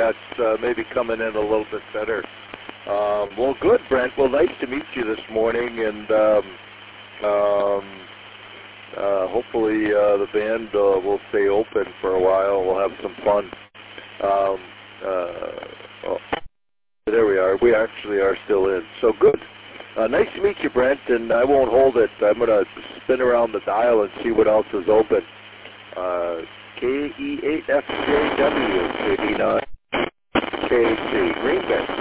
Yeah, it's maybe coming in a little bit better. Well, good, Brent. Well, nice to meet you this morning, and hopefully the band will stay open for a while. We'll have some fun. Oh, there we are. We actually are still in. So good. Nice to meet you, Brent, and I won't hold it. I'm going to spin around the dial and see what else is open. KE8FJW, 89 KC, Green Bay.